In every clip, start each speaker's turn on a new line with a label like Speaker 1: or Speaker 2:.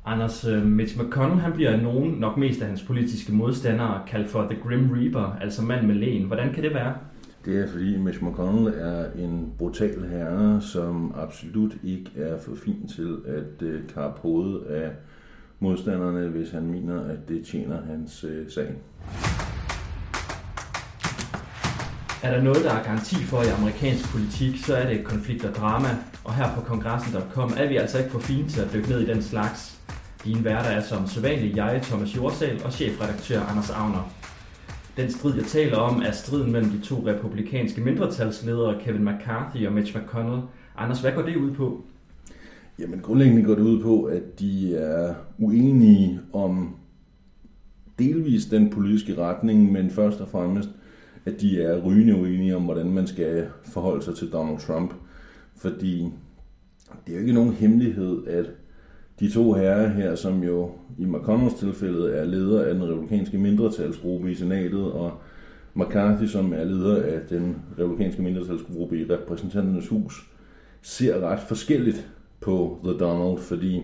Speaker 1: Anders, Mitch McConnell han bliver af nogen, nok mest af hans politiske modstandere, kaldt for The Grim Reaper, altså mand med len. Hvordan kan det være?
Speaker 2: Det er fordi Mitch McConnell er en brutal herre, som absolut ikke er for fin til at kappe hovedet af modstanderne, hvis han mener, at det tjener hans sag.
Speaker 1: Er der noget, der er garanti for i amerikansk politik, så er det konflikt og drama, og her på kongressen.com er vi altså ikke for fine til at dykke ned i den slags. Dine værter er som sædvanligt jeg, Thomas Jordsal, og chefredaktør Anders Agner. Den strid, jeg taler om, er striden mellem de to republikanske mindretalsledere, Kevin McCarthy og Mitch McConnell. Anders, hvad går det ud på?
Speaker 2: Jamen grundlæggende går det ud på, at de er uenige om delvis den politiske retning, men først og fremmest, at de er rygende uenige om, hvordan man skal forholde sig til Donald Trump. Fordi det er jo ikke nogen hemmelighed, at de to herrer her, som jo i McConnells tilfælde er leder af den republikanske mindretalsgruppe i senatet, og McCarthy, som er leder af den republikanske mindretalsgruppe i repræsentanternes hus, ser ret forskelligt på The Donald, fordi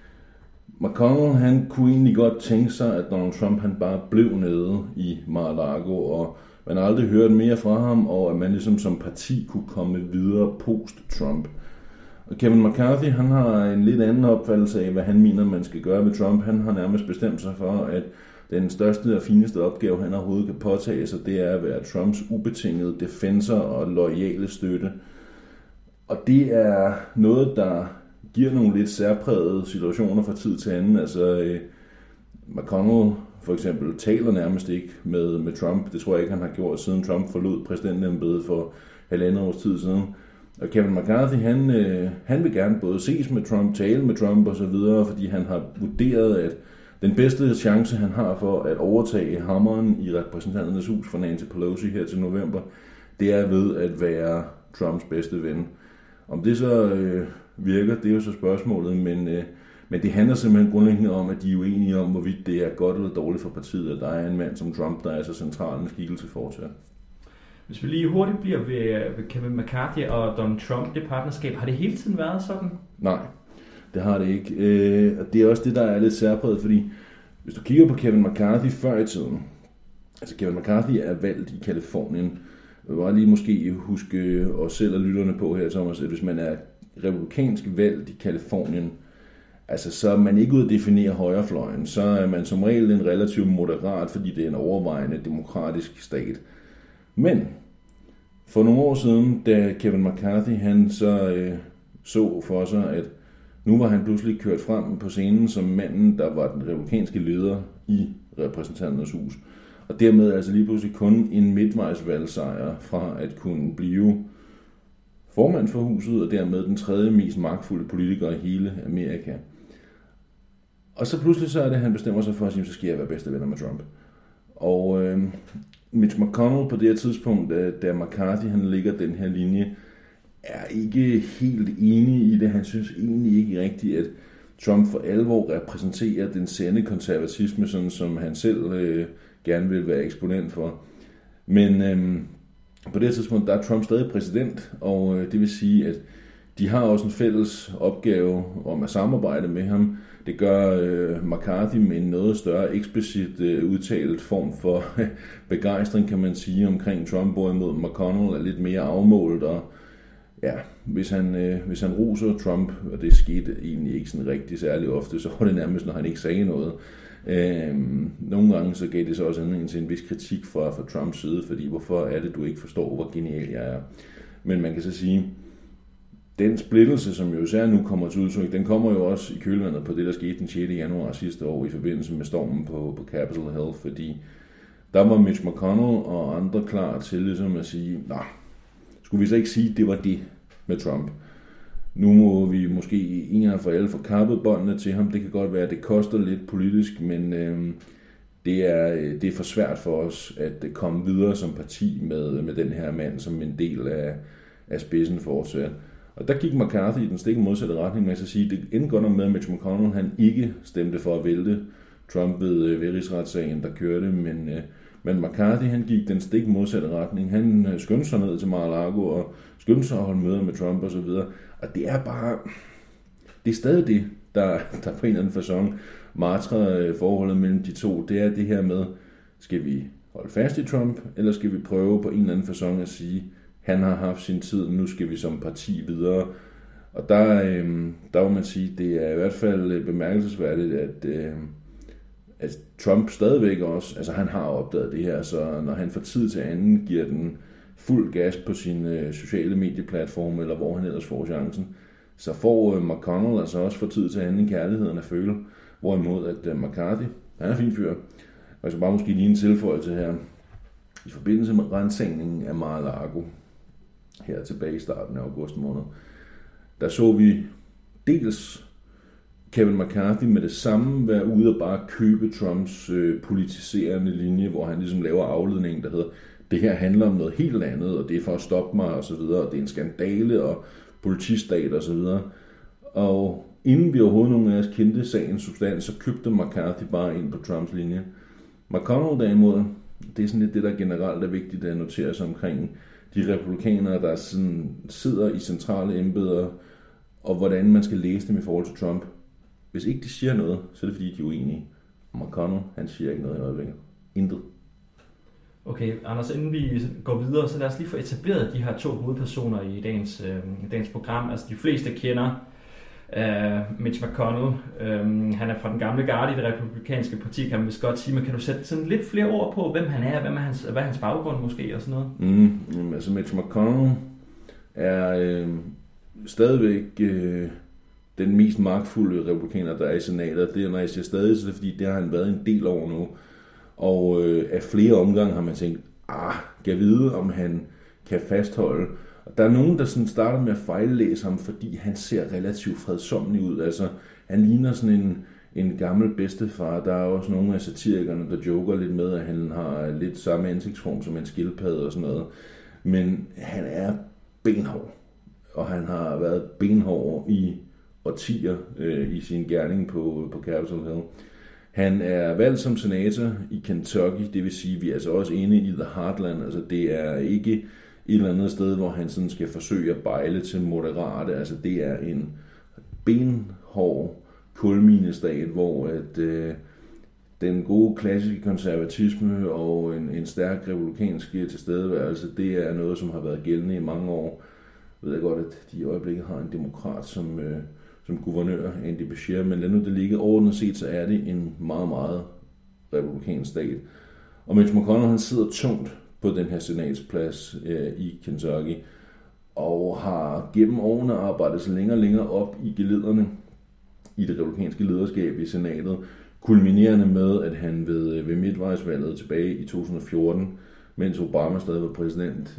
Speaker 2: McConnell han kunne egentlig godt tænke sig, at Donald Trump han bare blev nede i Mar-a-Lago, og man har aldrig hørt mere fra ham, og at man ligesom som parti kunne komme videre post-Trump. Og Kevin McCarthy, han har en lidt anden opfattelse af, hvad han mener, man skal gøre med Trump. Han har nærmest bestemt sig for, at den største og fineste opgave, han overhovedet kan påtage sig, det er at være Trumps ubetingede defensor og loyale støtte. Og det er noget, der giver nogle lidt særprægede situationer fra tid til anden. Altså McConnell for eksempel taler nærmest ikke med Trump. Det tror jeg ikke, han har gjort, siden Trump forlod præsidentembedet for 1,5 års tid siden. Og Kevin McCarthy, han vil gerne både ses med Trump, tale med Trump og så videre, fordi han har vurderet, at den bedste chance, han har for at overtage hammeren i repræsentanternes hus for Nancy Pelosi her til november, det er ved at være Trumps bedste ven. Om det så virker, det er jo så spørgsmålet, men det handler simpelthen grundlæggende om, at de er uenige om, hvorvidt det er godt eller dårligt for partiet, at der er en mand som Trump, der er så central en skikkelse fortsat.
Speaker 1: Hvis vi lige hurtigt bliver ved Kevin McCarthy og Donald Trump, det partnerskab, har det hele tiden været sådan?
Speaker 2: Nej, det har det ikke. Og det er også det, der er lidt særpræget, fordi hvis du kigger på Kevin McCarthy før i tiden, altså Kevin McCarthy er valgt i Kalifornien. Jeg vil bare lige måske huske os selv og lytterne på her, Thomas, at hvis man er republikansk valgt i Kalifornien, altså så er man ikke ude at definere højrefløjen, så er man som regel en relativt moderat, fordi det er en overvejende demokratisk stat. Men for nogle år siden, da Kevin McCarthy han så for sig, at nu var han pludselig kørt frem på scenen som manden, der var den republikanske leder i repræsentanternes hus. Og dermed altså lige pludselig kun en midtvejsvalgsejr fra at kunne blive formand for huset, og dermed den tredje mest magtfulde politiker i hele Amerika. Og så pludselig så er det, at han bestemmer sig for at sige, så skal jeg være bedste venner med Trump. Og Mitch McConnell på det her tidspunkt, da McCarthy han ligger den her linje, er ikke helt enig i det. Han synes egentlig ikke rigtigt, at Trump for alvor repræsenterer den sande konservatisme, sådan som han selv gerne vil være eksponent for. Men på det her tidspunkt, der er Trump stadig præsident, og det vil sige, at de har også en fælles opgave om at samarbejde med ham. Det gør McCarthy med en noget større eksplicit udtalt form for begejstring, kan man sige, omkring Trump, hvorimod McConnell er lidt mere afmålt, og ja, hvis han roser Trump, og det skete egentlig ikke sådan rigtig særlig ofte, så var det nærmest, når han ikke sagde noget. Nogle gange så gav det så også anledning til en vis kritik fra Trumps side, fordi hvorfor er det, du ikke forstår, hvor genial jeg er. Men man kan så sige, den splittelse, som jo især nu kommer til udtryk, den kommer jo også i kølvandet på det, der skete den 6. januar sidste år i forbindelse med stormen på Capitol Hill, fordi der var Mitch McConnell og andre klar til ligesom at sige, nej, skulle vi så ikke sige, at det var det med Trump? Nu må vi måske en gang for alle få kappet båndene til ham. Det kan godt være, at det koster lidt politisk, men det er for svært for os at komme videre som parti med den her mand som en del af spidsen fortsat. Og der gik McCarthy i den stik modsatte retning med at sige, det endte godt nok med, at Mitch McConnell han ikke stemte for at vælte Trump ved rigsretssagen, der kørte, men McCarthy han gik den stik modsatte retning. Han skyndte sig ned til Mar-a-Lago og skyndte sig at holde møder med Trump og så videre. Og det er stadig det. der på en eller anden facon martrer forholdet mellem de to, det er det her med, skal vi holde fast i Trump, eller skal vi prøve på en eller anden facon at sige, han har haft sin tid, nu skal vi som parti videre. Og der vil man sige, det er i hvert fald bemærkelsesværdigt, at Trump stadigvæk også, altså han har opdaget det her, så når han fra tid til anden giver den fuld gas på sine sociale medieplatforme, eller hvor han ellers får chancen, så får McConnell altså også fra tid til anden kærligheden at føle, hvorimod at McCarthy, han er en fin fyr. Og så bare måske lige en tilføjelse her, i forbindelse med rensagningen af Mar-a-Lago, her tilbage i starten af august måned, der så vi dels Kevin McCarthy med det samme være ude og bare købe Trumps politiserende linje, hvor han ligesom laver afledningen, der hedder, det her handler om noget helt andet, og det er for at stoppe mig, og så videre, og det er en skandale, og politistat, og så videre. Og inden vi overhovedet nogen af os kendte sagens substans, så købte McCarthy bare ind på Trumps linje. McConnell derimod, det er sådan lidt det, der generelt er vigtigt at notere sig omkring de republikanere, der sådan sidder i centrale embeder, og hvordan man skal læse dem i forhold til Trump. Hvis ikke de siger noget, så er det fordi, de er uenige. McConnell, han siger ikke noget i øjeblikket. Intet.
Speaker 1: Okay, Anders, inden vi går videre, så lad os lige få etableret de her to hovedpersoner i dagens program. Altså de fleste kender Mitch McConnell. Han er fra den gamle garde i det republikanske parti, kan man vist godt sige. Men kan du sætte sådan lidt flere ord på, hvem han er, hvad er hans baggrund måske og sådan noget?
Speaker 2: Altså Mitch McConnell er stadigvæk den mest magtfulde republikaner, der er i senatet. Det er, når jeg siger stadig, så det er fordi, det har han været en del over nu. Og af flere omgange har man tænkt, kan jeg vide, om han kan fastholde. Og der er nogen, der sådan starter med at fejllæse ham, fordi han ser relativt fredsommelig ud. Altså, han ligner sådan en gammel bedstefar. Der er også nogle af satirikerne, der joker lidt med, at han har lidt samme ansigtsform som en skildpadde og sådan noget. Men han er benhård, og han har været benhård i årtier i sin gerning på Capitol Hill. Han er valgt som senator i Kentucky, det vil sige, at vi er altså også inde i the heartland. Altså det er ikke et eller andet sted, hvor han sådan skal forsøge at bejle til moderate. Altså det er en benhård kulminestat, hvor at den gode klassiske konservatisme og en stærk republikansk tilstedeværelse, det er noget, som har været gældende i mange år. Jeg ved godt, at de i øjeblikket har en demokrat som guvernør, Andy Beshear, men lad nu det ligge. Overordnet set, så er det en meget, meget republikansk stat. Og Mitch McConnell, han sidder tungt på den her senatsplads i Kentucky, og har gennem årene arbejdet sig længere og længere op i gelederne i det republikanske lederskab i senatet, kulminerende med, at han ved midtvejsvalget tilbage i 2014, mens Obama stadig var præsident,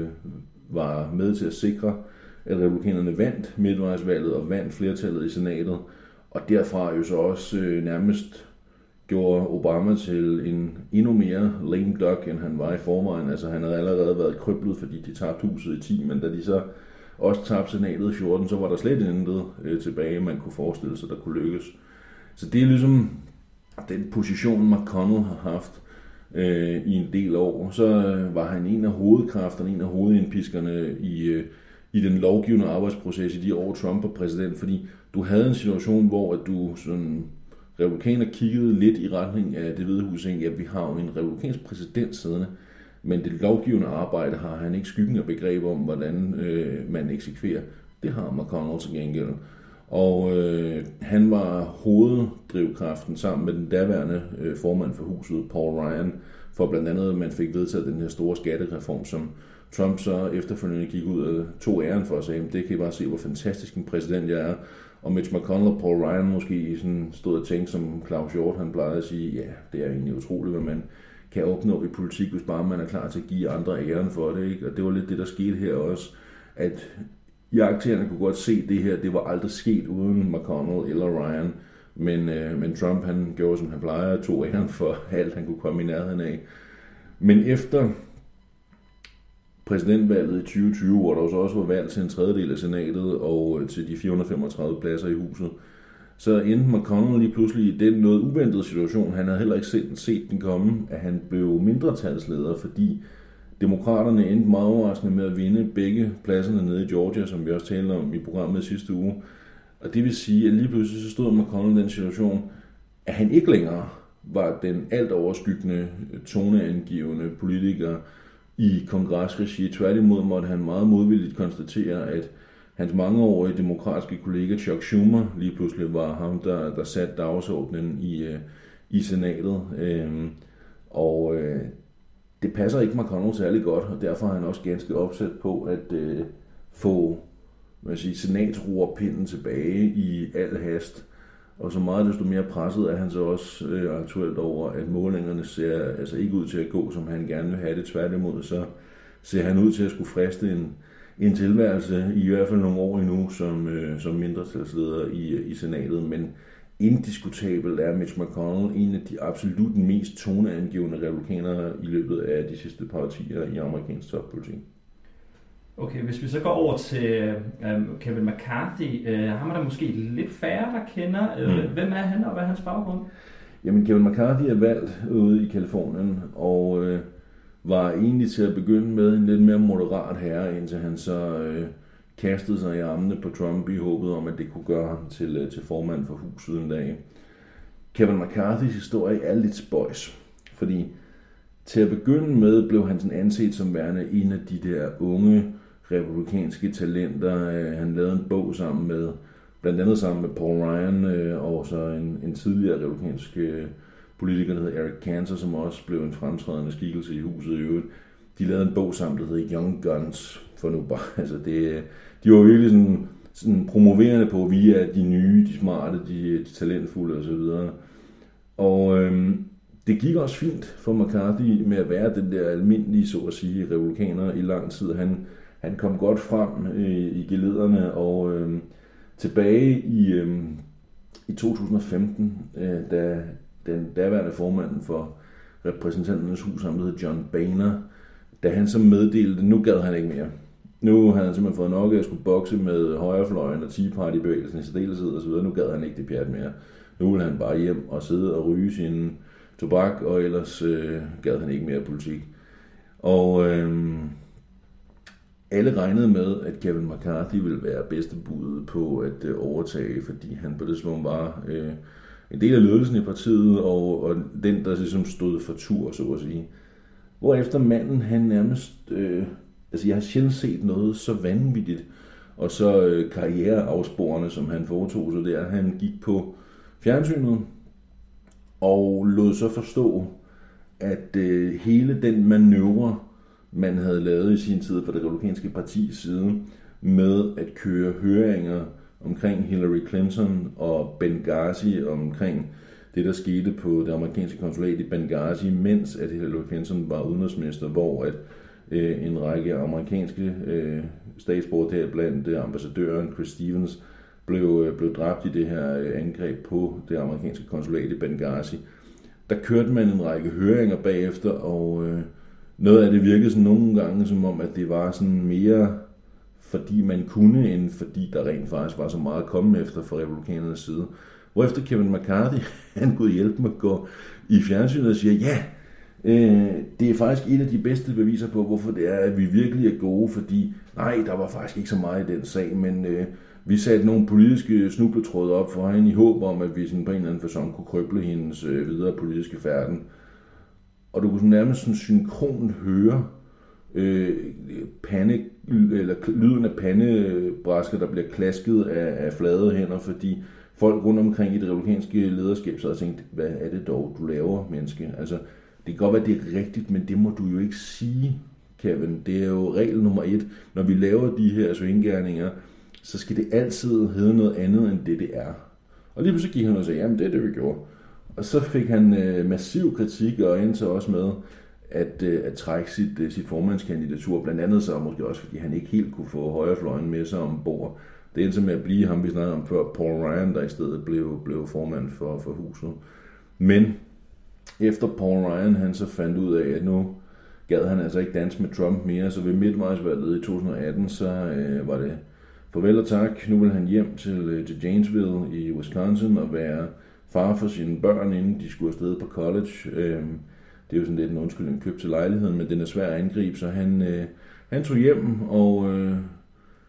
Speaker 2: var med til at sikre, at republikanerne vandt midtvejsvalget og vandt flertallet i senatet, og derfra jo så også nærmest gjorde Obama til en endnu mere lame duck, end han var i forvejen. Altså han havde allerede været kryblet, fordi de tabte huset i 10, men da de så også tabte senatet i 14, så var der slet intet tilbage, man kunne forestille sig, der kunne lykkes. Så det er ligesom den position, McConnell har haft i en del år. Så var han en af hovedkræfterne, en af hovedindpiskerne i den lovgivende arbejdsproces i de år, Trump var præsident, fordi du havde en situation, hvor at du sådan republikaner kiggede lidt i retning af Det Hvide Hus, at vi har jo en republikansk præsident siddende, men det lovgivende arbejde har han ikke skyggen af begreb om, hvordan man eksekverer. Det har McConnell til gengæld. Og han var hoveddrivkraften sammen med den daværende formand for huset, Paul Ryan, for blandt andet, at man fik vedtaget den her store skattereform, som Trump så efterfølgende gik ud og tog æren for at sige, det kan I bare se, hvor fantastisk en præsident jeg er. Og Mitch McConnell og Paul Ryan måske sådan stod og tænkte, som Klaus Hjort, han plejede at sige, ja, det er egentlig utroligt, hvad man kan opnå i politik, hvis bare man er klar til at give andre æren for det. Ikke? Og det var lidt det, der skete her også, at jagtjægerne kunne godt se det her, det var aldrig sket uden McConnell eller Ryan, men Trump, han gjorde, som han plejer, og tog æren for alt, han kunne komme i nærheden af. Men efter præsidentvalget i 2020, hvor der også var valgt til en tredjedel af senatet og til de 435 pladser i huset, så endte McConnell lige pludselig i den noget uventede situation. Han havde heller ikke set den komme, at han blev mindretalsleder, fordi demokraterne endte meget overraskende med at vinde begge pladserne nede i Georgia, som vi også talte om i programmet sidste uge. Og det vil sige, at lige pludselig så stod McConnell i den situation, at han ikke længere var den alt overskyggende, toneangivende politiker i kongresregi. Tværtimod måtte han meget modvilligt konstatere, at hans mangeårige demokratiske kollega Chuck Schumer lige pludselig var ham, der satte dagsordenen i senatet. Det passer ikke McConnell særlig godt, og derfor er han også ganske opsat på at få senatsroerpinden tilbage i al hast. Og så meget desto mere presset er han så også aktuelt over, at målingerne ser altså ikke ud til at gå, som han gerne vil have det. Tværtimod så ser han ud til at skulle friste en tilværelse i hvert fald nogle år endnu som mindretalsleder i senatet. Men indiskutabelt er Mitch McConnell en af de absolut mest toneangivende republikanere i løbet af de sidste par årtier i amerikansk toppolitik.
Speaker 1: Okay, hvis vi så går over til Kevin McCarthy, ham er der måske lidt færre, der kender. Hvem er han, og hvad er hans baggrund?
Speaker 2: Jamen, Kevin McCarthy er valgt ude i Kalifornien, og var egentlig til at begynde med en lidt mere moderat herre, indtil han så kastede sig i armene på Trump i håbet om, at det kunne gøre ham til formand for huset en dag. Kevin McCarthys historie er lidt spøjs, fordi til at begynde med blev han sådan anset som værende en af de der unge republikanske talenter. Han lavede en bog blandt andet sammen med Paul Ryan og så en tidligere republikansk politiker, der hed Eric Cantor, som også blev en fremtrædende skikkelse i huset i øvrigt. De lavede en bog sammen, der hed Young Guns, for nu bare, altså de var virkelig sådan promoverende på, at vi er de nye, de smarte, de talentfulde osv. Og det gik også fint for McCarthy med at være den der almindelige, så at sige, republikaner i lang tid. Han kom godt frem i gelederne, og tilbage i 2015, da den daværende formand for repræsentanternes hus, ham der hed John Boehner, da han så meddelte, nu gad han ikke mere. Nu havde han simpelthen fået nok at skulle bokse med højrefløjen og Tea Party-bevægelsen i særdeleshed og så videre. Nu gad han ikke det pjat mere. Nu ville han bare hjem og sidde og ryge sin tobak, og ellers gad han ikke mere politik. Og alle regnede med, at Kevin McCarthy ville være bedste budet på at overtage, fordi han på det tidspunkt var en del af ledelsen i partiet, og den, der ligesom stod for tur, så at sige. Hvorefter manden, han nærmest, jeg har sjældent set noget så vanvittigt, og så karriereafsporende, som han foretog sig der. Han gik på fjernsynet, og lod så forstå, at hele den manøvre, man havde lavet i sin tid fra det republikanske partis side, med at køre høringer omkring Hillary Clinton og Benghazi, omkring det, der skete på det amerikanske konsulat i Benghazi, mens at Hillary Clinton var udenrigsminister, hvor at en række amerikanske statsborgere, deriblandt ambassadøren Chris Stevens, blev dræbt i det her angreb på det amerikanske konsulat i Benghazi. Der kørte man en række høringer bagefter, og noget af det virkede sådan nogle gange som om, at det var sådan mere fordi man kunne, end fordi der rent faktisk var så meget at komme efter fra republikanernes side. Hvorefter Kevin McCarthy, han kunne hjælpe med at gå i fjernsynet og sige, ja, det er faktisk et af de bedste beviser på, hvorfor det er, at vi virkelig er gode, fordi nej, der var faktisk ikke så meget i den sag, men vi satte nogle politiske snubletråde op for hende i håb om, at vi sådan på en eller anden facon kunne krøble hendes videre politiske færden. Og du kunne nærmest sådan synkront høre lyden af pandebræsker, der bliver klasket af flade hænder, fordi folk rundt omkring i det republikanske lederskab så havde tænkt, hvad er det dog, du laver, menneske? Altså, det kan godt være, det er rigtigt, men det må du jo ikke sige, Kevin. Det er jo regel nummer 1. Når vi laver de her svinggerninger, så skal det altid hedde noget andet, end det er. Og lige pludselig gik han og sagde, jamen det er det, vi gjorde. Og så fik han massiv kritik, og endte også med at trække sit formandskandidatur, blandt andet så måske også, fordi han ikke helt kunne få højrefløjen med sig ombord. Det endte med at blive ham, vi snakkede om før, Paul Ryan, der i stedet blev formand for huset. Men efter Paul Ryan, han så fandt ud af, at nu gad han altså ikke danse med Trump mere, så ved midtvejsvalget i 2018, så var det farvel og tak. Nu vil han hjem til Janesville i Wisconsin og være far for sine børn, inden de skulle afsted på college. Det er jo sådan lidt en undskyldning købt til lejligheden, men den er svær at angribe, så han tog hjem og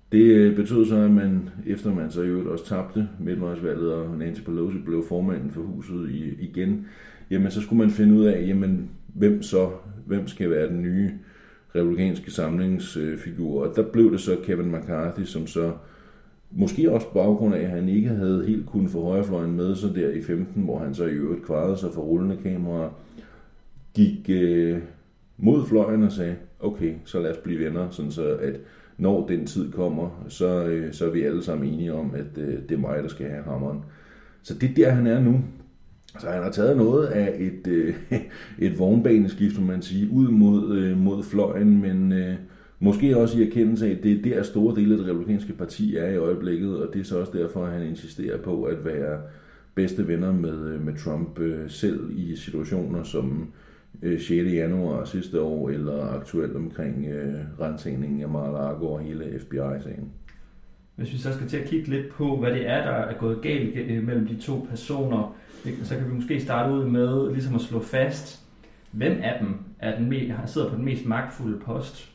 Speaker 2: Det betød så, at man, efter man så i øvrigt også tabte midtvejsvalget, og Nancy Pelosi blev formanden for huset igen, jamen så skulle man finde ud af, jamen hvem skal være den nye republikanske samlingsfigur. Og der blev det så Kevin McCarthy, som så måske også på baggrund af, at han ikke havde helt kunnet få højrefløjen med så der i 15, hvor han så i øvrigt kvarede sig for rullende kameraer, gik mod fløjen og sagde, okay, så lad os blive venner, sådan så at når den tid kommer, så er vi alle sammen enige om, at det er mig, der skal have hammeren. Så det er der, han er nu. Så han har taget noget af et vognbaneskift, som man siger, ud mod fløjen, men måske også i erkendelse af, at det er der store dele af det republikanske parti er i øjeblikket, og det er så også derfor, at han insisterer på at være bedste venner med Trump selv i situationer som 6. januar sidste år, eller aktuelt omkring rensningen af Mar-a-Lago og hele FBI-sagen.
Speaker 1: Hvis vi så skal til at kigge lidt på, hvad det er, der er gået galt mellem de to personer, så kan vi måske starte ud med ligesom at slå fast, hvem af dem sidder på den mest magtfulde post?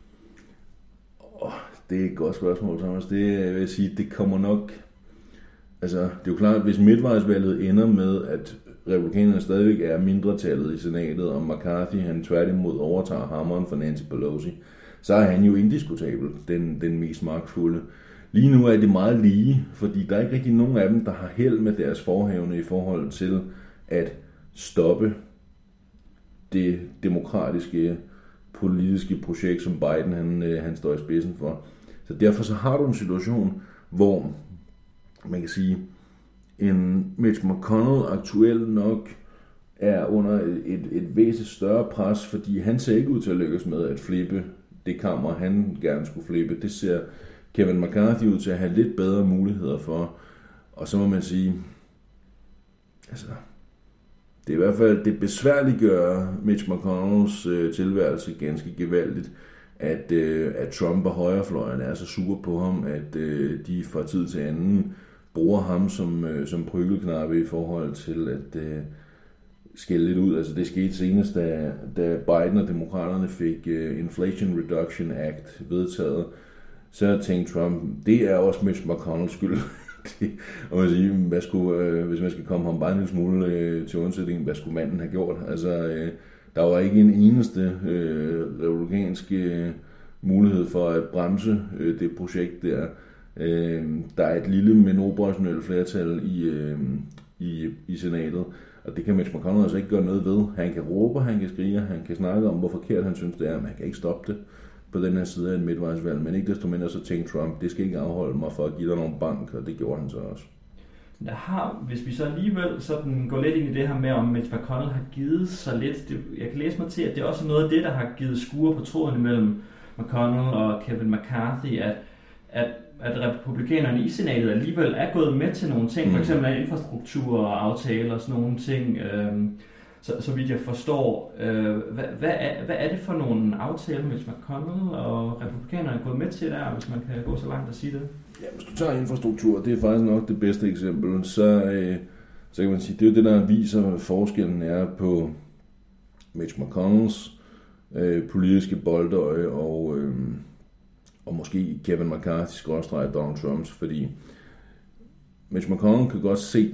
Speaker 2: Det er et godt spørgsmål, Thomas. Det vil sige, det kommer nok... Altså, det er jo klart, at hvis midtvejsvalget ender med, at republikanerne stadigvæk er mindretallet i senatet, og McCarthy han tværtimod overtager hammeren for Nancy Pelosi, så er han jo indiskutabel den mest magtfulde. Lige nu er det meget lige, fordi der er ikke rigtig nogen af dem, der har held med deres forhavne i forhold til at stoppe det demokratiske politiske projekt, som Biden han står i spidsen for. Så derfor så har du en situation, hvor man kan sige, en Mitch McConnell aktuelt nok er under et væsentligt større pres, fordi han ser ikke ud til at lykkes med at flippe det kammer, han gerne skulle flippe. Det ser Kevin McCarthy ud til at have lidt bedre muligheder for. Og så må man sige, altså, det er i hvert fald, det besværliggør Mitch McConnells tilværelse ganske gevaldigt, at Trump og højrefløjen er så sure på ham, at de fra tid til anden bruger ham som prygelknappe i forhold til at skælde lidt ud. Altså det skete senest, da Biden og demokraterne fik Inflation Reduction Act vedtaget, så tænkte Trump, det er også Mitch McConnells skyld. Og man siger, hvis man skal komme ham bare en lille smule til undsætning, hvad skulle manden have gjort? Altså, der var ikke en eneste republikansk mulighed for at bremse det projekt der. Der er et lille, men operationelt flertal i senatet, og det kan Mitch McConnell altså ikke gøre noget ved. Han kan råbe, han kan skrige, han kan snakke om, hvor forkert han synes det er, men han kan ikke stoppe det på den her side af en midtvejsvalg. Men ikke desto mindre så tænkte Trump, det skal ikke afholde mig for at give dig nogle bank, og det gjorde han så også.
Speaker 1: Hvis vi så alligevel sådan går lidt ind i det her med, om Mitch McConnell har givet sig lidt, jeg kan læse mig til, at det er også noget af det, der har givet skure på tråden mellem McConnell og Kevin McCarthy, at republikanerne i senatet alligevel er gået med til nogle ting, for eksempel infrastruktur og aftaler og sådan nogle ting, så vidt jeg forstår. Hvad er det for nogle aftaler, Mitch McConnell og republikanerne er gået med til der, hvis man kan gå så langt at sige det?
Speaker 2: Ja, hvis du tager infrastruktur, det er faktisk nok det bedste eksempel, så kan man sige, det er jo det, der viser, hvad forskellen er på Mitch McConnells politiske boldøje og måske Kevin McCarthy's / Donald Trumps, fordi Mitch McConnell kan godt se,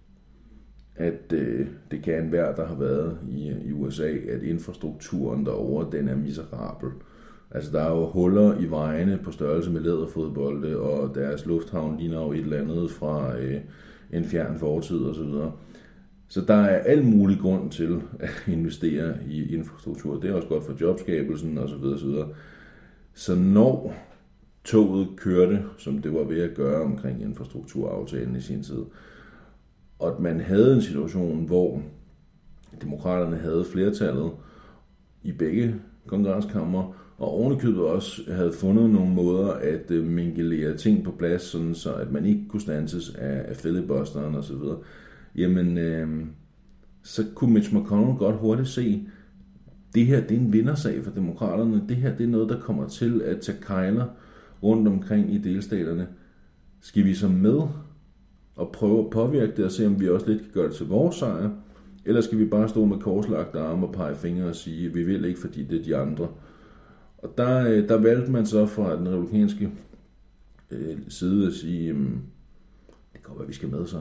Speaker 2: at det kan enhver, der har været i USA, at infrastrukturen derovre, den er miserabel. Altså, der er jo huller i vejene på størrelse med læderfodbolde, og deres lufthavn ligner jo et eller andet fra en fjern fortid osv. Så der er al mulig grund til at investere i infrastruktur. Det er også godt for jobskabelsen osv. osv. Så når toget kørte, som det var ved at gøre omkring infrastrukturaftalen i sin tid, og at man havde en situation, hvor demokraterne havde flertallet i begge kongreskammer, og ovenikøbet også havde fundet nogle måder at mingelere ting på plads, sådan så at man ikke kunne standses af filibusteren osv., jamen, så kunne Mitch McConnell godt hurtigt se, det her det er en vindersag for demokraterne, det her det er noget, der kommer til at tage kejler rundt omkring i delstaterne. Skal vi så med og prøve at påvirke det og se, om vi også lidt kan gøre det til vores sejr, eller skal vi bare stå med korslagte arme og pege fingre og sige, at vi vil ikke, fordi det er de andre. Og der valgte man så fra den republikanske sidde og sige, det kan godt være, vi skal med så.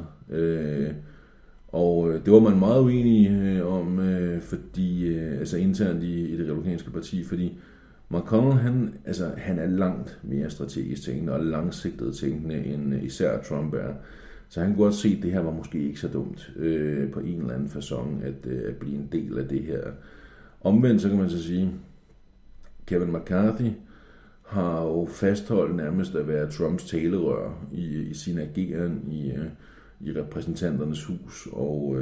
Speaker 2: Og det var man meget uenig om, fordi altså internt i det republikanske parti, fordi McConnell, han er langt mere strategisk tænkende og langsigtet tænkende, end især Trump er. Så han kunne godt se, at det her var måske ikke så dumt på en eller anden facon at blive en del af det her. Omvendt så kan man så sige, Kevin McCarthy har jo fastholdt nærmest at være Trumps talerør i sin ageren i repræsentanternes hus, og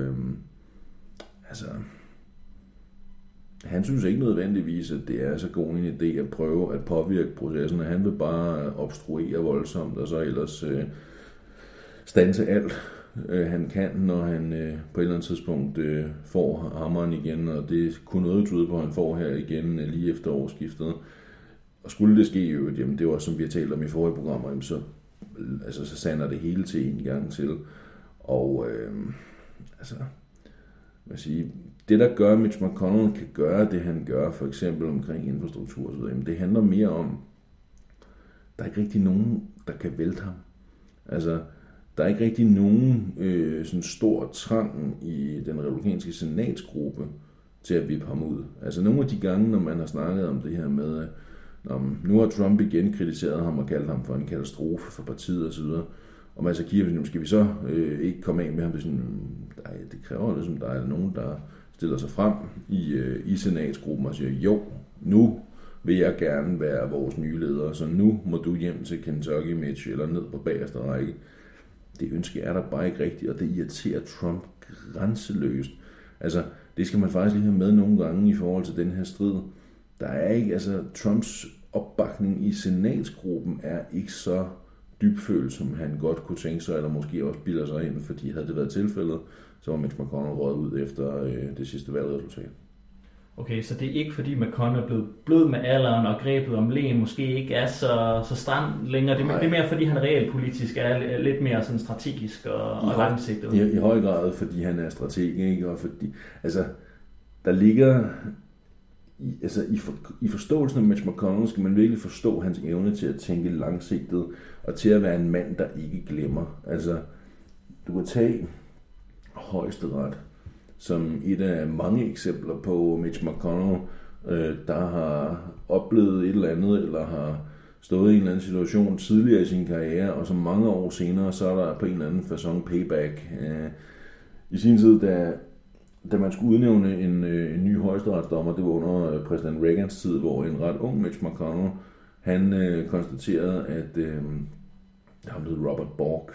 Speaker 2: han synes ikke nødvendigvis, at det er så god en idé at prøve at påvirke processen, og han vil bare obstruere voldsomt, og så ellers standse alt, han kan, når han på et eller andet tidspunkt får hammeren igen, og det kunne noget tyde på, at han får her igen lige efter årsskiftet. Og skulle det ske jo, jamen det var som vi har talt om i forrige programmer, så sander det hele til en gang til. Og det der gør, at Mitch McConnell kan gøre det, han gør, for eksempel omkring infrastruktur og så videre, det handler mere om, der er ikke rigtig nogen, der kan vælte ham. Altså, der er ikke rigtig nogen sådan stor trang i den republikanske senatsgruppe til at vippe ham ud. Altså nogle af de gange, når man har snakket om det her med, nu har Trump igen kritiseret ham og kaldt ham for en katastrofe for partiet osv., og man så kigger, skal vi så ikke komme af med ham? Det kræver ligesom, der er nogen, der stiller sig frem i senatsgruppen og siger, jo, nu vil jeg gerne være vores nye leder, så nu må du hjem til Kentucky, Mitch, eller ned på bagerste række. Det ønske er der bare ikke rigtigt, og det irriterer Trump grænseløst. Altså, det skal man faktisk lige have med nogle gange i forhold til den her strid. Der er ikke, Trumps opbakning i senatsgruppen er ikke så dybfølt, som han godt kunne tænke sig, eller måske også bilder sig ind, fordi havde det været tilfældet, så var Mitch McConnell røget ud efter det sidste valgresultat.
Speaker 1: Okay, så det er ikke fordi McConnell er blevet blød med alderen, og grebet om lægen måske ikke er så stram længere. Det er mere fordi han realpolitisk er lidt mere sådan strategisk og langsigtet.
Speaker 2: I høj grad, fordi han er strateg, ikke? Og fordi, der ligger i forståelsen af Mitch McConnell skal man virkelig forstå hans evne til at tænke langsigtet, og til at være en mand, der ikke glemmer. Altså, du kan tage Højesteret som et af mange eksempler på Mitch McConnell, der har oplevet et eller andet, eller har stået i en eller anden situation tidligere i sin karriere, og så mange år senere, så er der på en eller anden facon payback. I sin tid, da man skulle udnævne en ny højesteretsdommer, det var under præsident Reagans tid, hvor en ret ung Mitch McConnell, han konstaterede, at han hed Robert Bork,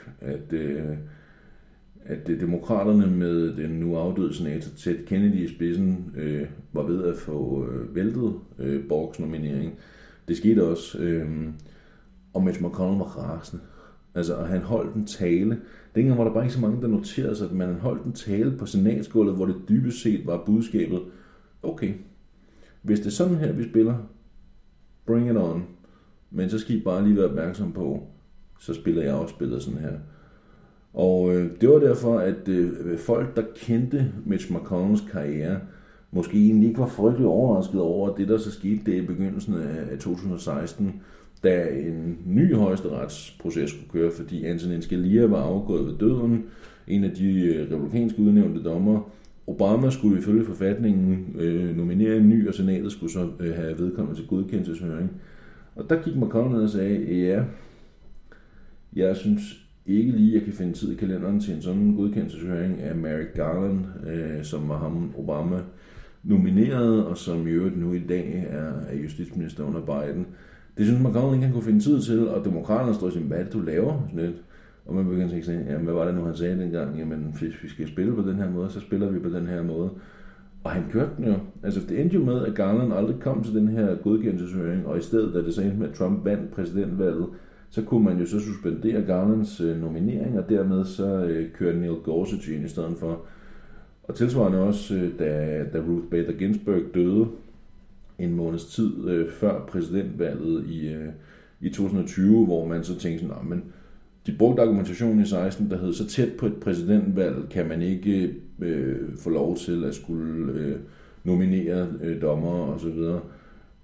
Speaker 2: at demokraterne med den nu afdøde senator Ted Kennedy i spidsen var ved at få væltet Borks nominering. Det skete også, og Mitch McConnell var rasende. Og han holdt en tale. Dengang var der bare ikke så mange, der noterede sig, at man holdt en tale på senatsgulvet, hvor det dybest set var budskabet, okay, hvis det er sådan her, vi spiller, bring it on, men så skal I bare lige være opmærksom på, så spiller jeg også spillet sådan her. Og det var derfor, at folk, der kendte Mitch McConnells karriere, måske egentlig ikke var frygtelig overrasket over det, der så skete der i begyndelsen af 2016, da en ny højesteretsproces skulle køre, fordi Antonin Scalia var afgået ved døden, en af de republikanske udnævnte dommer. Obama skulle ifølge forfatningen nominere en ny, og senatet skulle så have vedkommende til godkendelseshøring. Og der gik McConnell ned og sagde, ja, jeg synes ikke lige, jeg kan finde tid i kalenderen til en sådan godkendelseshøring af Merrick Garland, som var ham Obama nomineret, og som i øvrigt nu i dag er justitsminister under Biden. Det synes McConnell ikke, han kunne finde tid til, og demokraterne står og siger, hvad er det, du laver? Sådan lidt. Og man begynder at sige, hvad var det nu, han sagde dengang? Jamen, hvis vi skal spille på den her måde, så spiller vi på den her måde. Og han kørte den jo. Det endte jo med, at Garland aldrig kom til den her godkendelseshøring, og i stedet, da det så endte med, at Trump vandt præsidentvalget, så kunne man jo så suspendere Garlands nominering, og dermed så kørte Neil Gorsuch ind i stedet for. Og tilsvarende også, da Ruth Bader Ginsburg døde en måneds tid før præsidentvalget i 2020, hvor man så tænkte sådan, men de brugte argumentationen i 16, der hed, så tæt på et præsidentvalg kan man ikke få lov til at skulle nominere dommere osv.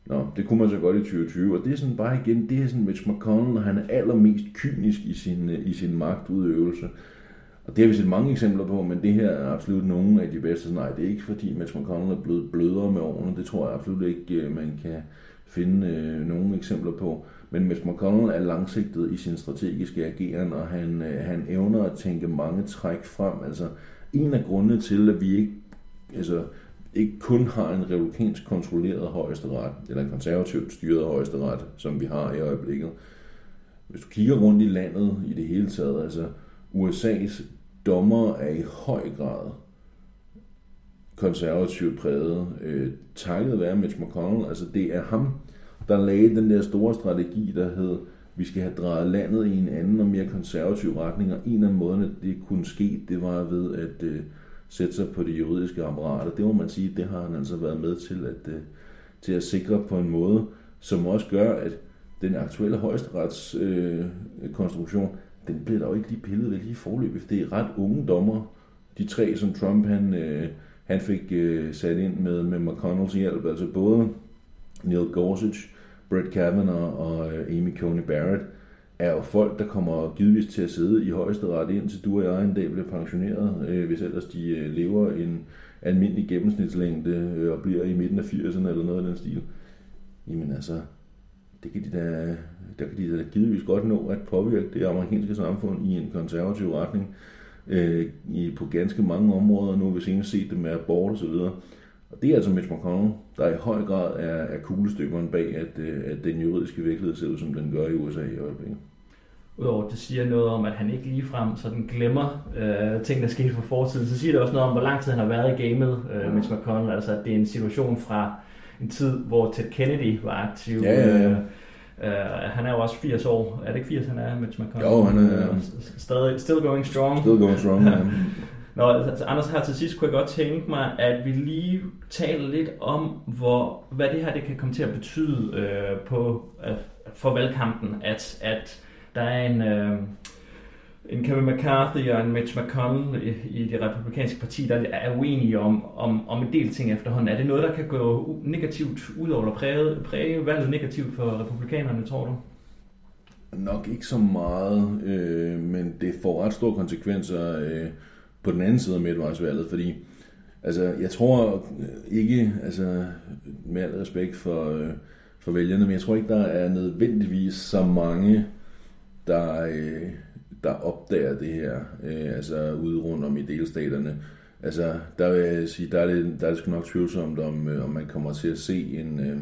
Speaker 2: Nå, det kunne man så godt i 2020, og det er sådan bare igen, det er sådan Mitch McConnell, når han er allermest kynisk i sin magtudøvelse. Og det har vi set mange eksempler på, men det her er absolut nogle af de bedste. Nej, det er ikke fordi Mitch McConnell er blevet blødere med årene, det tror jeg absolut ikke, man kan finde nogle eksempler på. Men Mitch McConnell er langsigtet i sin strategiske ageren, og han evner at tænke mange træk frem. Altså, en af grundene til, at vi ikke kun har en republikansk kontrolleret højesteret, eller en konservativt styret højesteret, som vi har i øjeblikket. Hvis du kigger rundt i landet i det hele taget, altså USA's dommer er i høj grad konservativt præget, takket være Mitch McConnell. Altså det er ham, der lagde den der store strategi, der hed, vi skal have drejet landet i en anden og mere konservativ retning, og en af måderne, det kunne ske, det var ved at sætte sig på det juridiske apparat, og det må man sige, det har han altså været med til at sikre på en måde, som også gør, at den aktuelle højesteretskonstruktion, den bliver der jo ikke lige pillet ved lige forløbig, for det er ret unge dommer, de tre, som Trump han fik sat ind med McConnells hjælp, altså både Neil Gorsuch, Brett Kavanaugh og Amy Coney Barrett, er jo folk, der kommer givetvis til at sidde i højesteret indtil du og jeg en dag bliver pensioneret, hvis ellers de lever en almindelig gennemsnitslængde og bliver i midten af 80'erne eller noget af den stil. Jamen altså, der kan de da givetvis godt nå at påvirke det amerikanske samfund i en konservativ retning på ganske mange områder. Nu har vi senest set det med abort og så videre. Og det er altså Mitch McConnell, der i høj grad er kuglestøberen bag, at den juridiske virkelighed ser ud, som den gør i USA i øjeblikket.
Speaker 1: Udover det siger noget om, at han ikke ligefrem sådan glemmer ting, der skete for fortiden, så siger det også noget om, hvor lang tid han har været i gamet, Mitch McConnell. Altså, at det er en situation fra en tid, hvor Ted Kennedy var aktiv.
Speaker 2: Ja.
Speaker 1: Han er jo også 80 år. Er det ikke 80, han er, Mitch McConnell?
Speaker 2: Jo, han er
Speaker 1: still going strong.
Speaker 2: Still going strong, ja.
Speaker 1: Nå, altså, Anders, her til sidst kunne jeg godt tænke mig, at vi lige taler lidt om, hvad det her det kan komme til at betyde for valgkampen, at der er en Kevin McCarthy og en Mitch McConnell i det republikanske parti, der er uenige om en del ting efterhånden. Er det noget, der kan gå negativt ud over, eller præge valget negativt for republikanerne, tror du?
Speaker 2: Nok ikke så meget, men det får ret store konsekvenser på den anden side af midtvejsvalget, fordi altså, jeg tror ikke, altså med al respekt for vælgerne, men jeg tror ikke, der er nødvendigvis så mange, der opdager det her, altså ude rundt om i delstaterne. Altså, der vil jeg sige, der er det sgu nok tvivlsomt, om man kommer til at se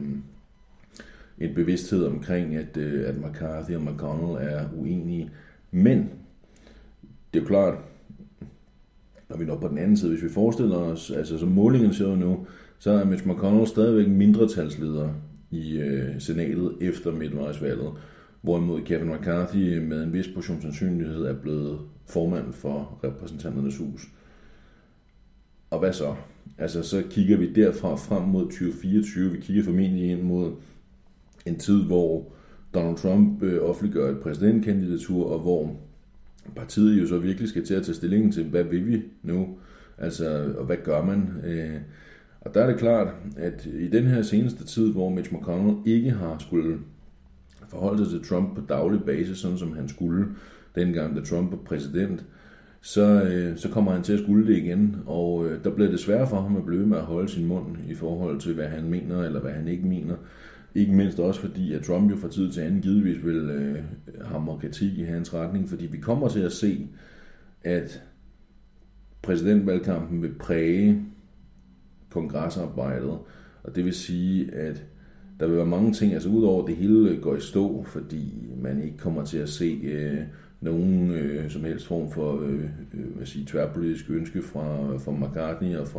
Speaker 2: en bevidsthed omkring, at McCarthy og McConnell er uenige. Men det er jo klart, når vi når på den anden side, hvis vi forestiller os, altså som målingen ser nu, så er Mitch McConnell stadigvæk mindretalsleder i senatet efter midtvejsvalget, hvorimod Kevin McCarthy med en vis portion sandsynlighed er blevet formand for repræsentanternes hus. Og hvad så? Altså så kigger vi derfra frem mod 2024, vi kigger formentlig ind mod en tid, hvor Donald Trump offentliggør et præsidentkandidatur, og hvor partiet jo så virkelig skal til at tage stillingen til, hvad vil vi nu? Altså, og hvad gør man? Og der er det klart, at i den her seneste tid, hvor Mitch McConnell ikke har skulle forholde sig til Trump på daglig basis, sådan som han skulle, dengang da Trump var præsident, så kommer han til at skulle det igen, og der bliver det svært for ham at blive med at holde sin mund i forhold til, hvad han mener, eller hvad han ikke mener. Ikke mindst også fordi, at Trump jo fra tid til anden givetvis vil hamre kritik i hans retning, fordi vi kommer til at se, at præsidentvalgkampen vil præge kongresarbejdet, og det vil sige, at der vil være mange ting, altså udover det hele går i stå, fordi man ikke kommer til at se nogen som helst form for tværpolitisk ønske fra McCarthy og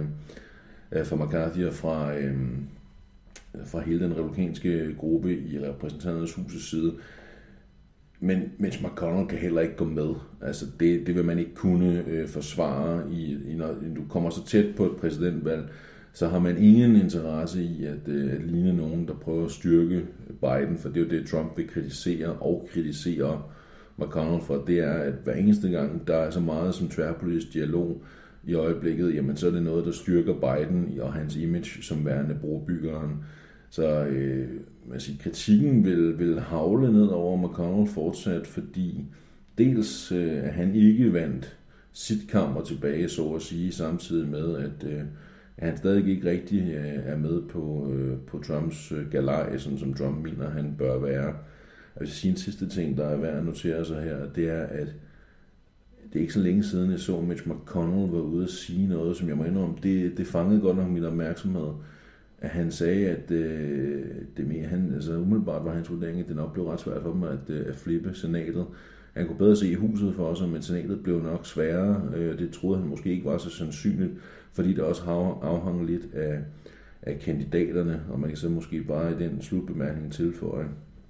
Speaker 2: fra hele den republikanske gruppe i repræsentanternes husets side. Men Mitch McConnell kan heller ikke gå med. Altså det vil man ikke kunne forsvare, når du kommer så tæt på et præsidentvalg, så har man ingen interesse i at ligne nogen, der prøver at styrke Biden, for det er jo det, Trump vil kritisere og kritiserer McConnell for. Det er, at hver eneste gang, der er så meget som tværpolitisk dialog i øjeblikket, jamen så er det noget, der styrker Biden og hans image som værende brobyggeren. Så kritikken vil havle ned over McConnell fortsat, fordi dels at han ikke vandt sit kammer tilbage, så at sige, samtidig med, at han stadig ikke rigtig er med på Trumps galej, som Trump mener, han bør være. Jeg vil sige en sidste ting, der er værd at notere sig her, det er, at det er ikke så længe siden, jeg så Mitch McConnell var ude at sige noget, som jeg må indrømme, det fangede godt nok min opmærksomhed, at han sagde, at umiddelbart var hans vurdering, at det nok blev ret svært for dem at flippe senatet. Han kunne bedre se huset for sig, men senatet blev nok sværere. Det troede han måske ikke var så sandsynligt, fordi det også afhang lidt af kandidaterne, og man kan så måske bare i den slutbemærkning tilføje.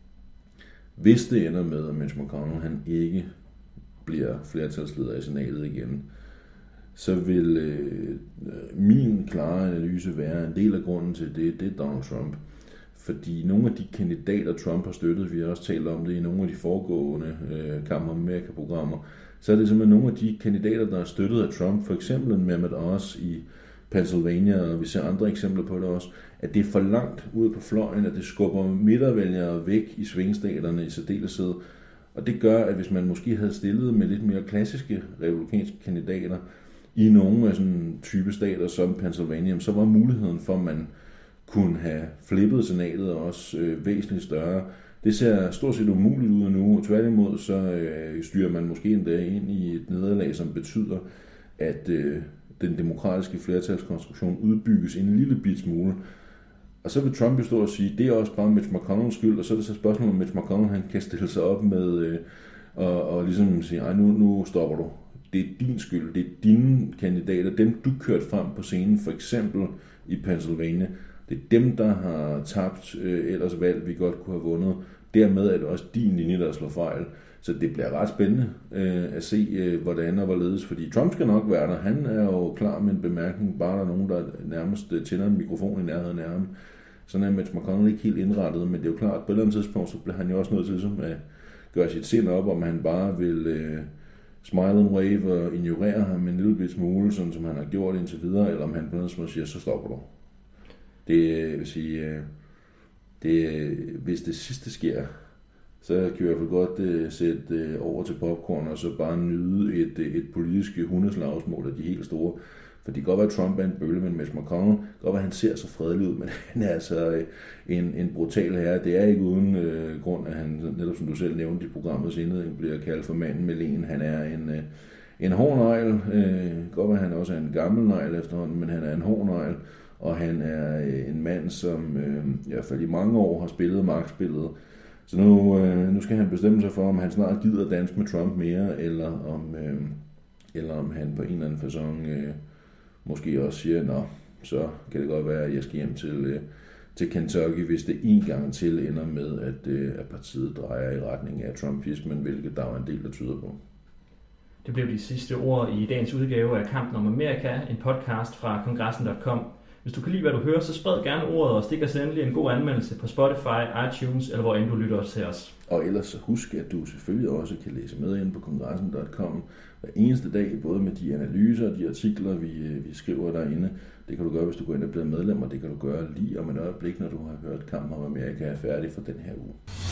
Speaker 2: Hvis det ender med, at Mitch McConnell han ikke bliver flertalsleder i senatet igen, så vil min klare analyse være en del af grunden til det er Donald Trump. Fordi nogle af de kandidater, Trump har støttet, vi har også talt om det i nogle af de foregående Camp America-programmer, så er det simpelthen nogle af de kandidater, der er støttet af Trump, for eksempel Mehmet Oz i Pennsylvania, og vi ser andre eksempler på det også, at det er for langt ude på fløjen, at det skubber midtervælgere væk i svingstaterne i særdeleshed. Og det gør, at hvis man måske havde stillet med lidt mere klassiske republikanske kandidater i nogle af sådan type stater som Pennsylvania, så var muligheden for, at man kunne have flippet senatet også væsentligt større. Det ser stort set umuligt ud nu, og tværtimod så styrer man måske endda ind i et nederlag, som betyder, at den demokratiske flertalskonstruktion udbygges en lille bit smule. Og så vil Trump jo stå og sige, det er også bare Mitch McConnells skyld, og så er det så spørgsmål, om Mitch McConnell han kan stille sig op med og ligesom sige, ej nu stopper du. Det er din skyld, det er dine kandidater, dem du kørte frem på scenen, for eksempel i Pennsylvania. Det er dem, der har tabt ellers valg, vi godt kunne have vundet. Dermed er det også din linje, der slår fejl. Så det bliver ret spændende at se, hvordan og hvorledes, fordi Trump skal nok være der. Han er jo klar med en bemærkning, bare der er nogen, der nærmest tænder en mikrofon i nærheden af ham. Sådan er Mitch McConnell ikke helt indrettet, men det er jo klart, at på et eller andet tidspunkt, så bliver han jo også nødt til at gøre sit sind op, om han bare vil smile and wave og ignorere ham en lille bit smule, sådan som han har gjort indtil videre, eller om han på noget tidspunkt siger, så stopper du. Det vil sige, hvis det sidste sker, så kan jeg i hvert fald godt sætte over til popcorn og så bare nyde et politisk hundeslagsmål af de helt store. For det kan godt være, at Trump er en bølle, men Mitch McConnell, det kan godt være, at han ser så fredelig ud, men han er altså en brutal herre. Det er ikke uden grund, at han, netop som du selv nævnte i programmets indledning, bliver kaldt for manden med len. Han er en hård negl. Det kan godt være, at han også er en gammel negl efterhånden, men han er en hård negl. Og han er en mand, som i hvert fald i mange år har spillet magtspillet. Så nu skal han bestemme sig for, om han snart gider danse med Trump mere, eller om han på en eller anden facon måske også siger, nå, så kan det godt være, at jeg skal hjem til Kentucky, hvis det en gang til ender med, at partiet drejer i retning af trumpismen, hvilket der er en del, der tyder på.
Speaker 1: Det blev de sidste ord i dagens udgave af Kampen om Amerika, en podcast fra kongressen.com. Hvis du kan lide, hvad du hører, så spred gerne ordet og stik os endelig en god anmeldelse på Spotify, iTunes eller hvor end du lytter til os.
Speaker 2: Og ellers så husk, at du selvfølgelig også kan læse med ind på kongressen.com hver eneste dag, både med de analyser og de artikler, vi skriver derinde. Det kan du gøre, hvis du går ind og bliver medlem, og det kan du gøre lige om et øjeblik, når du har hørt Kampen om Amerika er færdig for den her uge.